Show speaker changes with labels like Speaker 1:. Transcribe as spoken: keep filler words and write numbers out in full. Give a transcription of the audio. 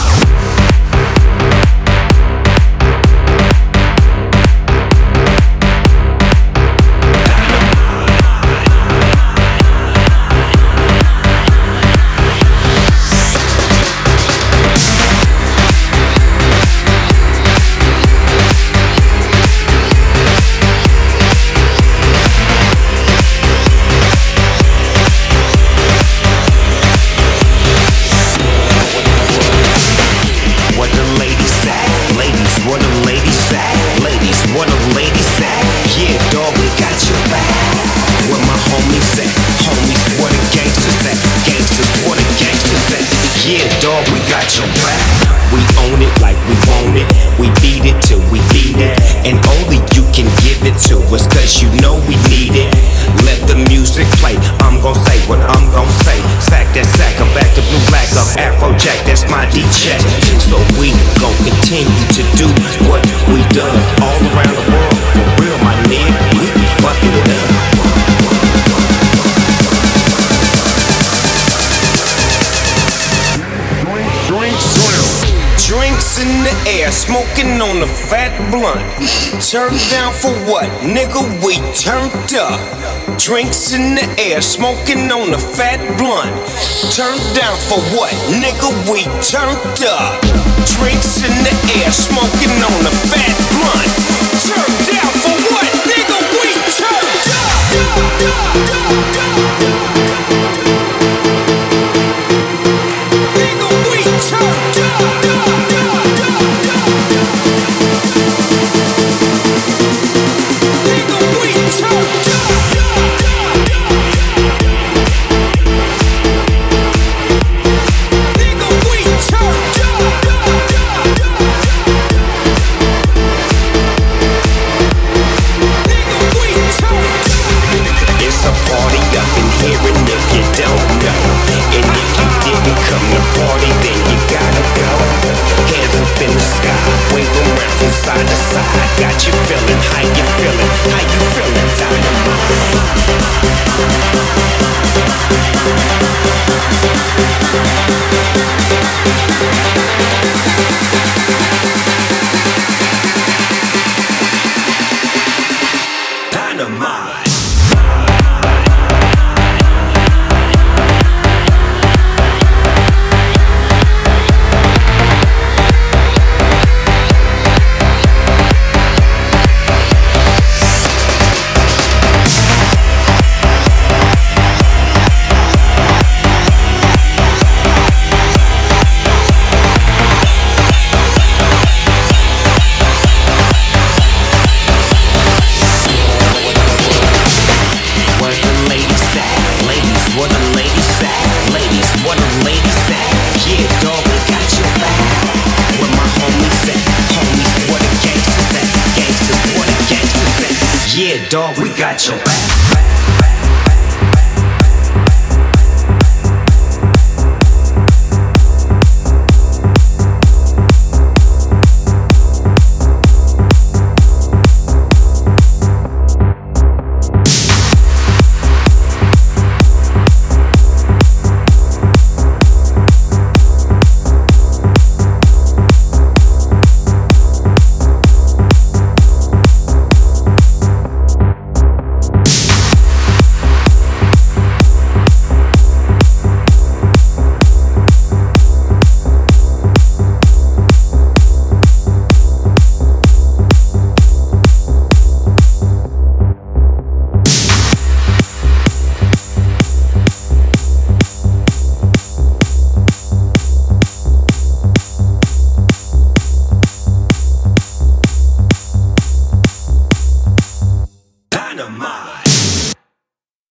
Speaker 1: Smoking on a fat blunt. Turned down for what? Nigga, we turned up. Drinks in the air, smoking on a fat blunt. Turned down for what? Nigga, we turned up. Drinks in the air, smoking on a fat blunt. Turned down for what? Nigga, we turned up. Nigga, we turned up. Side to side, got you feeling, how you feeling, how you feeling, Dynamite. Dog, we got your back.